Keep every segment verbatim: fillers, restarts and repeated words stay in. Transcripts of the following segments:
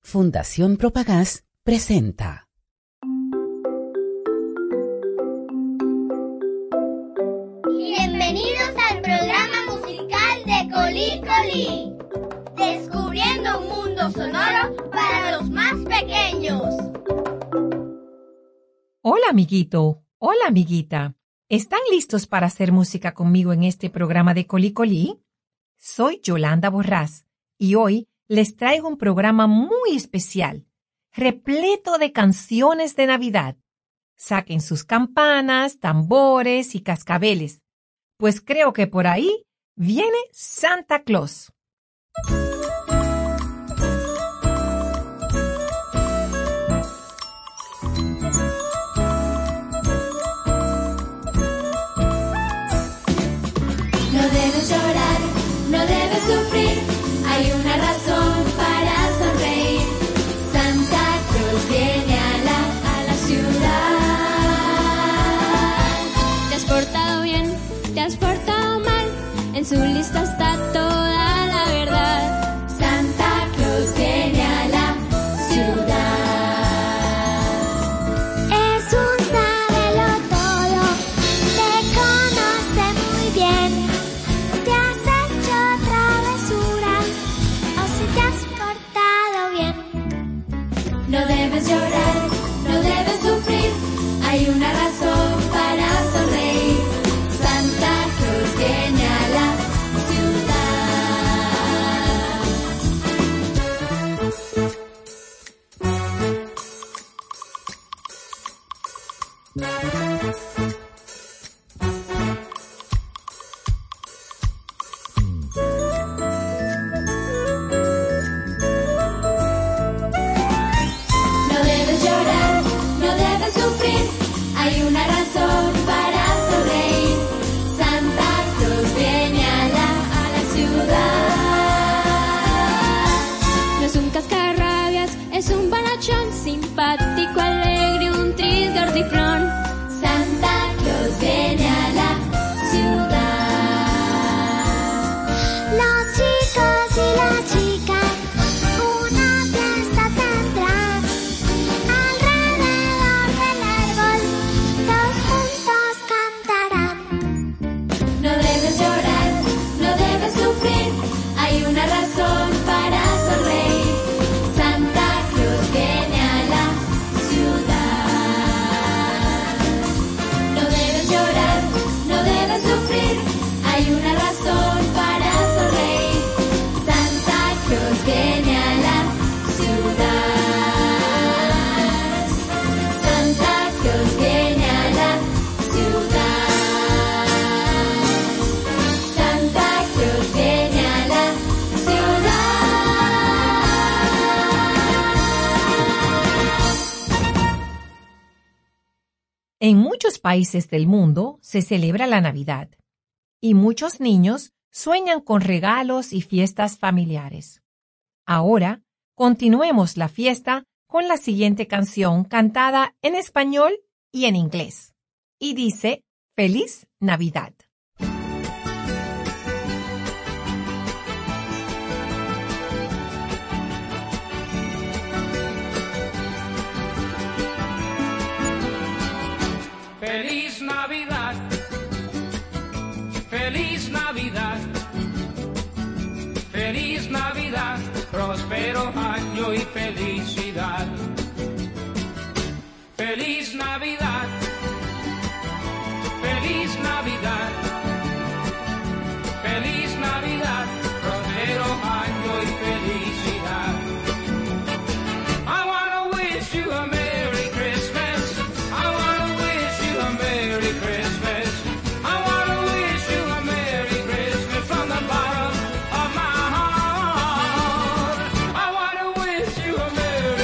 Fundación Propagás presenta. Bienvenidos al programa musical de Colí Colí, descubriendo un mundo sonoro para los más pequeños. Hola, amiguito. Hola, amiguita. ¿Están listos para hacer música conmigo en este programa de Colí Colí? Soy Yolanda Borrás y hoy les traigo un programa muy especial, repleto de canciones de Navidad. Saquen sus campanas, tambores y cascabeles, pues creo que por ahí viene Santa Claus. No debes llorar, no debes sufrir, hay una razón para sonreír. Santa Claus viene a la, a la ciudad. Te has portado bien, te has portado mal, en su lista está toda la verdad. Santa Claus viene a la ciudad. Es un sabelotodo, te conoce muy bien. Si has hecho travesuras o si te has portado bien. No debes llorar, no debes sufrir, hay una razón para sonreír. Santa Claus viene a la No debes llorar, no debes sufrir, hay una razón para sonreír. Santa Claus viene a la, a la ciudad. No es un cascarrabias, es un bonachón, simpático, alegre, un tris gordiflón. Santa Claus viene a la ciudad. Los chicos y las chicas una fiesta tendrán alrededor del árbol, todos juntos cantarán. No debes llorar, no debes sufrir, hay una razón para sonreír. Santa Claus viene a la ciudad. No debes llorar, no debes sufrir, hay una razón para sonreír. Santa Claus viene a la ciudad. Santa Claus viene a la ciudad. Santa Claus viene a la ciudad. En muchos países del mundo se celebra la Navidad y muchos niños sueñan con regalos y fiestas familiares. Ahora, continuemos la fiesta con la siguiente canción cantada en español y en inglés. Y dice, ¡Feliz Navidad! Feliz Navidad, feliz Navidad, feliz Navidad, próspero año y felicidad. Feliz Navidad, feliz Navidad, feliz Navidad, próspero año y felicidad. I wanna wish you a Merry Christmas. I wanna wish you a Merry Christmas. I wanna wish you a Merry Christmas from the bottom of my heart. I wanna wish you a Merry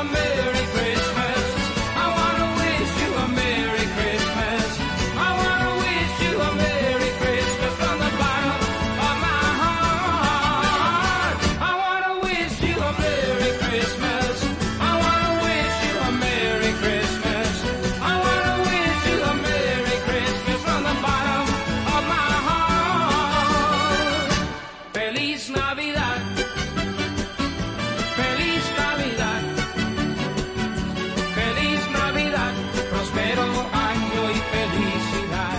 a Merry Christmas. I wanna wish you a Merry Christmas. I wanna wish you a Merry Christmas from the bottom of my heart. I wanna wish you a Merry Christmas. I wanna wish you a Merry Christmas. I wanna wish you a Merry Christmas from the bottom of my heart. Feliz Navidad. Feliz Navidad. Feliz Navidad. Próspero año y felicidad.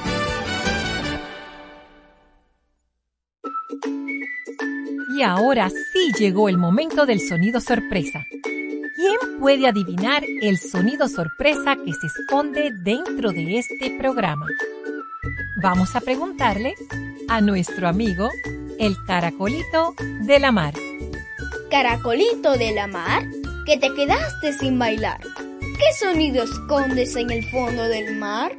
Y ahora sí llegó el momento del sonido sorpresa. ¿Quién puede adivinar el sonido sorpresa que se esconde dentro de este programa? Vamos a preguntarle a nuestro amigo, el caracolito de la mar. Caracolito de la mar, que te quedaste sin bailar. ¿Qué sonido escondes en el fondo del mar?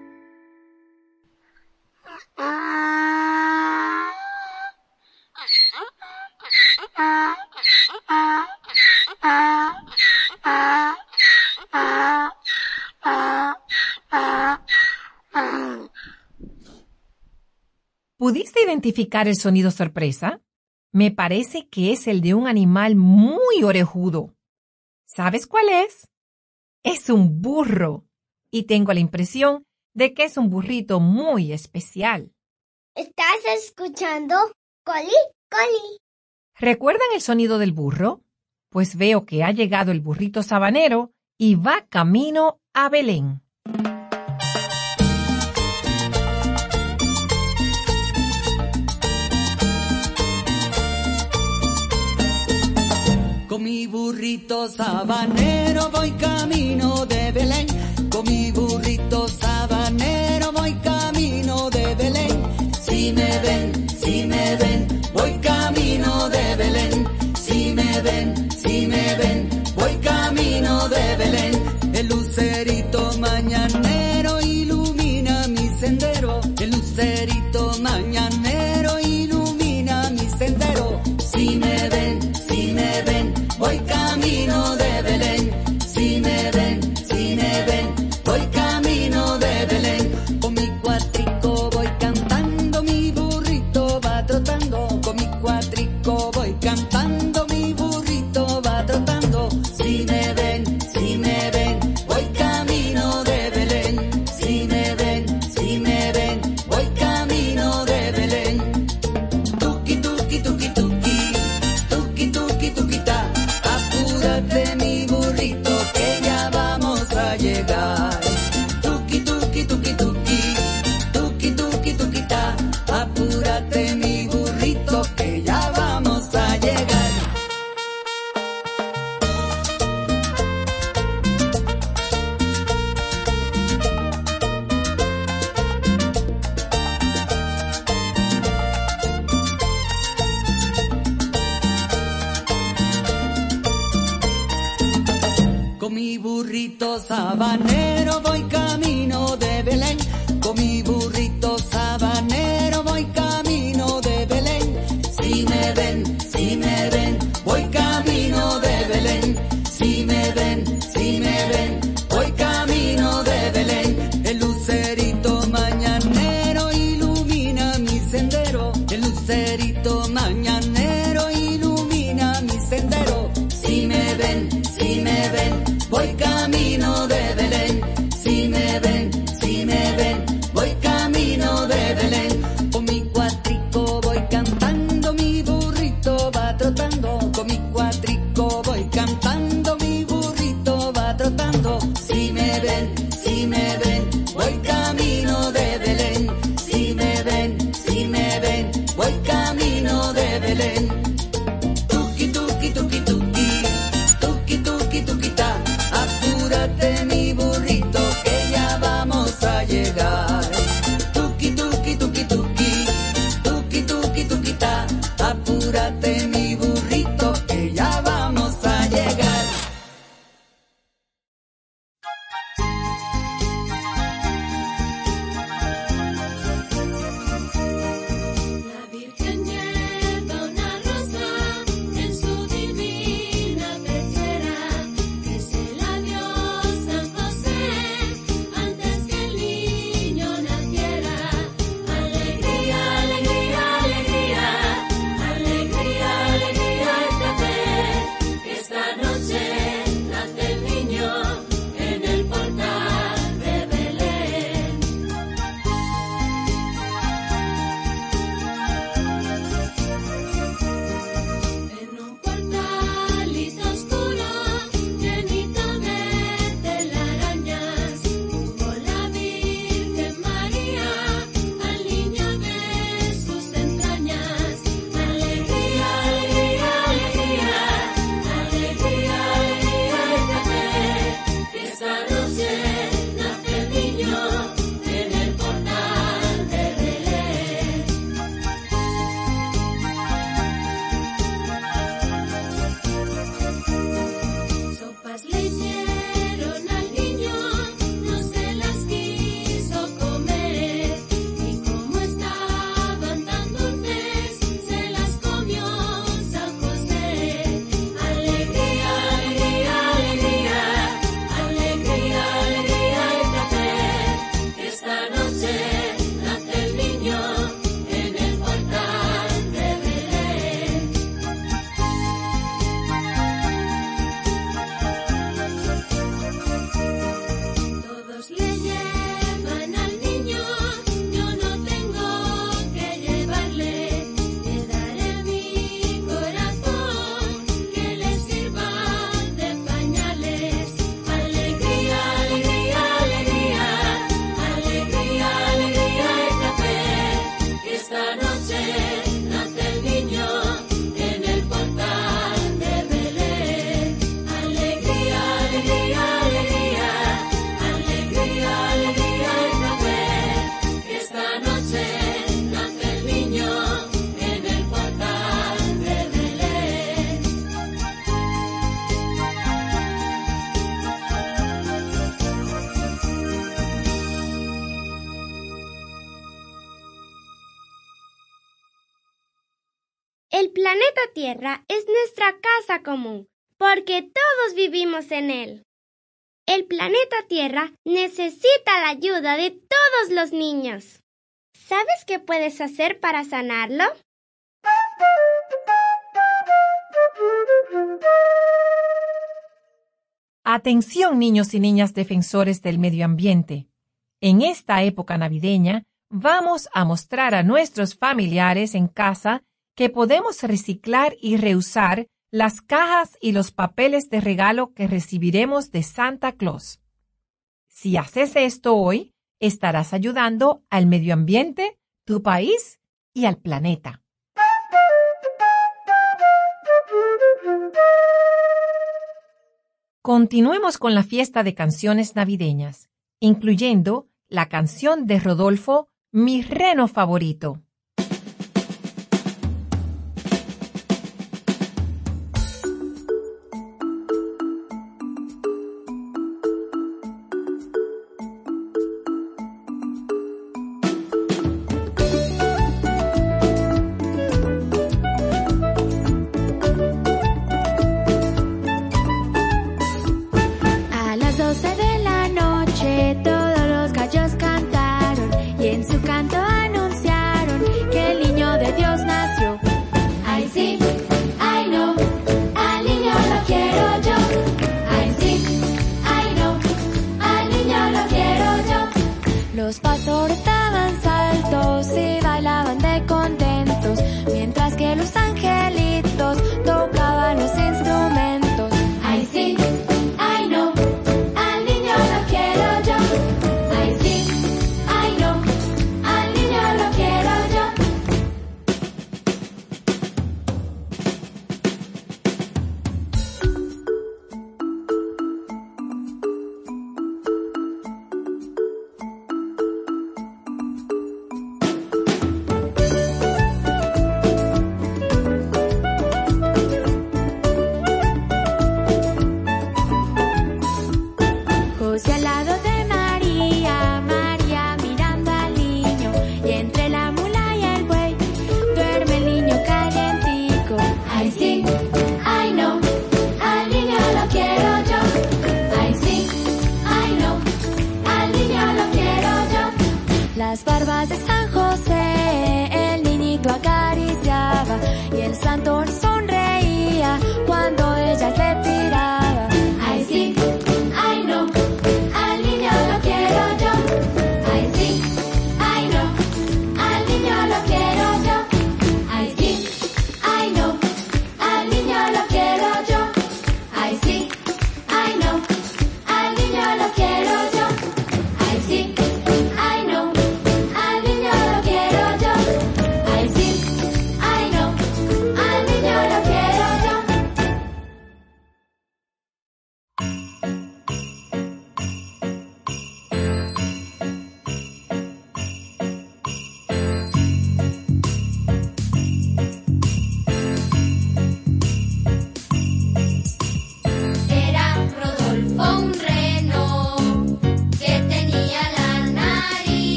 ¿Pudiste identificar el sonido sorpresa? Me parece que es el de un animal muy orejudo. ¿Sabes cuál es? Es un burro. Y tengo la impresión de que es un burrito muy especial. ¿Estás escuchando? Coli, coli. ¿Recuerdan el sonido del burro? Pues veo que ha llegado el burrito sabanero y va camino a Belén. Con mi burrito sabanero voy camino de Belén. Con mi burrito sabanero voy camino de Belén. Si me ven, si me ven, voy camino de Belén. Si me ven, si me ven, voy camino de Belén. El lucerito mañanero ilumina mi sendero. El lucerito mañanero ilumina mi sendero. Si me ven, si me ven, voy camino de Belén. Si me ven, si me ven, voy camino de Belén. Con mi cuatrico voy cantando, mi burrito va trotando. Con mi cuatrico voy cantando, mi burrito va trotando. Si me ven, si me ven, voy camino de Belén. Si me ven, si me ven, voy camino de Belén. Tuki, tuki, tuki, tuki, tuki, tuki, tuquita. Apúrate mi burrito que ya vamos a llegar. Tuki, tuki, tuki, tuki, tuki, tuki, tuquita. Apúrate mi burrito que ya vamos a llegar. Con mi burrito sabanero voy camino de Belén. Con mi burrito sabanero voy camino de Belén. Si me ven, si me ven, voy camino de Belén. Si me ven, si me ven, voy camino de Belén. El lucerito mañanero ilumina mi sendero. El lucerito mañanero ilumina mi sendero. Si me ven, si me ven, voy camino de Belén. Si me ven, si me ven, El planeta Tierra es nuestra casa común, porque todos vivimos en él. El planeta Tierra necesita la ayuda de todos los niños. ¿Sabes qué puedes hacer para sanarlo? Atención, niños y niñas defensores del medio ambiente. En esta época navideña, vamos a mostrar a nuestros familiares en casa que podemos reciclar y reusar las cajas y los papeles de regalo que recibiremos de Santa Claus. Si haces esto hoy, estarás ayudando al medio ambiente, tu país y al planeta. Continuemos con la fiesta de canciones navideñas, incluyendo la canción de Rodolfo, Mi reno favorito. Canto anunciaron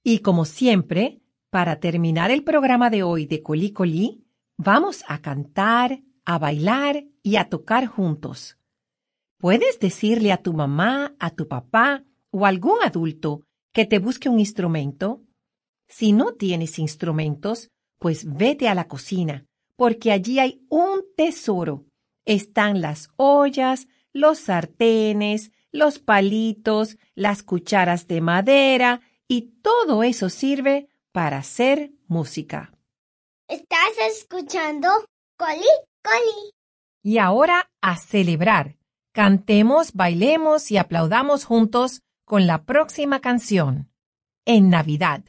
Y como siempre, para terminar el programa de hoy de Colí Colí, vamos a cantar, a bailar y a tocar juntos. Puedes decirle a tu mamá, a tu papá o a algún adulto que te busque un instrumento. Si no tienes instrumentos, pues vete a la cocina, porque allí hay un tesoro. Están las ollas, los sartenes, los palitos, las cucharas de madera y todo eso sirve para hacer música. ¿Estás escuchando? Colí, Colí. Y ahora a celebrar. Cantemos, bailemos y aplaudamos juntos con la próxima canción, En Navidad.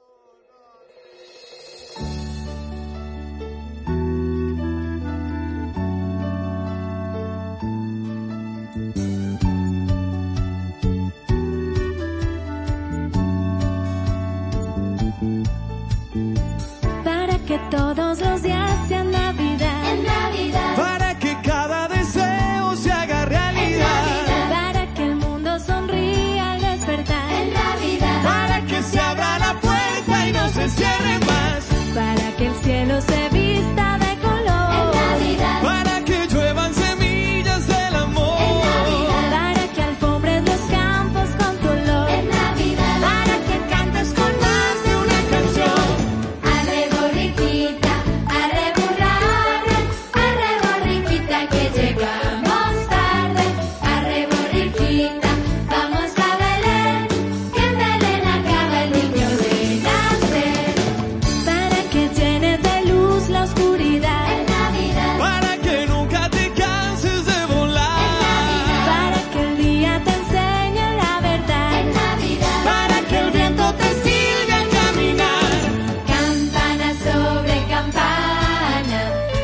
Que todos los días sean Navidad. En Navidad. Para que cada deseo se haga realidad. En Navidad. Para que el mundo sonría al despertar. En Navidad. Para que se abra la puerta y no se cierre más. Para que el cielo se vista de color. En Navidad. Para que lluevan semillas del amor. En Navidad. Para que alfombres los campos con tu olor. En Navidad. Para que cantes con más de una canción. Arre borriquita, arre burrarre, arre borriquita que llegamos tarde. Arre borriquita, vamos a Belén, que en Belén acaba el niño de nacer. Para que llenes de luz la oscuridad. En Navidad. Para que nunca te canses de volar. Para que el día te enseñe la verdad. En Navidad. Para que el viento te siga al caminar. Campana sobre campana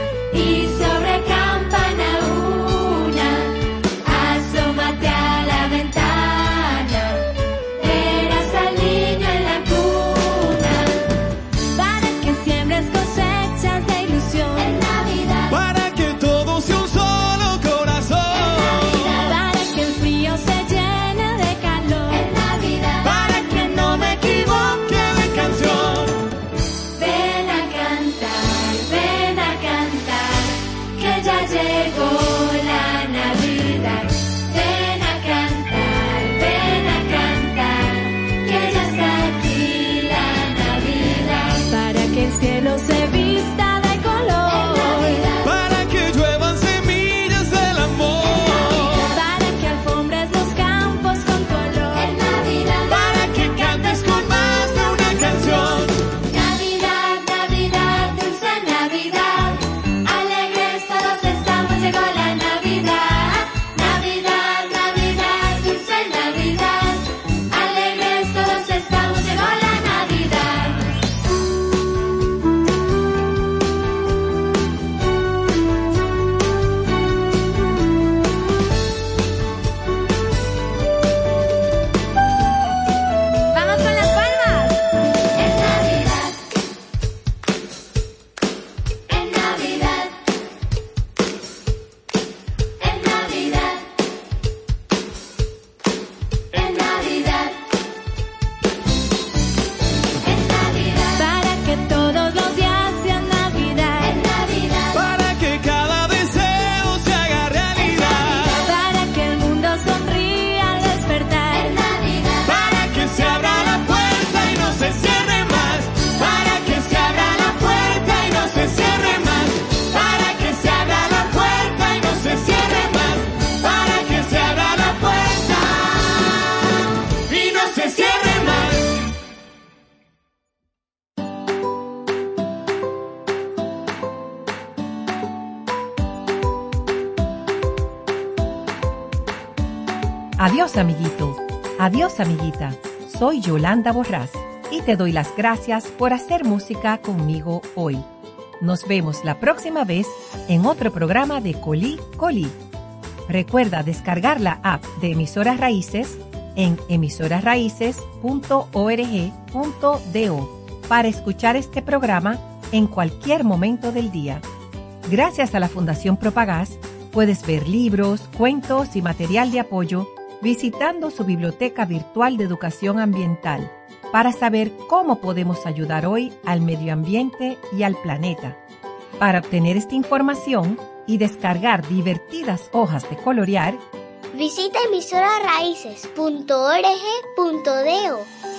y sobre campana una, asómate a la ventana, verás al niño en la cuna. Para que siembres cosechas de ilusión. En Navidad. Para que todo sea un solo corazón. Para que el frío se llene de calor. En Navidad. Para que no me equivoque de canción. Ven a cantar, ven a cantar, que ya llegó la Navidad. Ven a cantar, ven a cantar, que ya está aquí la Navidad. Para que el cielo se vista de En color. Navidad. Para que lluevan semillas del amor. Para que alfombres los campos con tu olor. En Navidad. Para que cantes con más de una canción. Navidad, Navidad, dulce Navidad, alegres todos estamos, llegó la Navidad. Navidad, Navidad, dulce Navidad, alegres todos estamos, llegó la Navidad. ¡Vamos con las palmas! En Navidad, en Navidad, en Navidad, en Navidad, en Navidad, Para que todos los días sean Navidad. en Navidad, Para que cada deseo se haga realidad. Para que el mundo sonría al despertar. en Navidad, Para que se abra la puerta y no se cierre más. Para que se abra la puerta y no se cierre más. Para que se abra la puerta y no se cierre más. Para que se abra la puerta y no se cierre más. Adiós, amiguito. Adiós, amiguita. Soy Yolanda Borrás y te doy las gracias por hacer música conmigo hoy. Nos vemos la próxima vez en otro programa de Colí Colí. Recuerda descargar la app de Emisoras Raíces en emisoras raíces punto org punto do para escuchar este programa en cualquier momento del día. Gracias a la Fundación Propagás, puedes ver libros, cuentos y material de apoyo visitando su biblioteca virtual de educación ambiental para saber cómo podemos ayudar hoy al medio ambiente y al planeta. Para obtener esta información y descargar divertidas hojas de colorear, visita emisora raíces punto org punto do.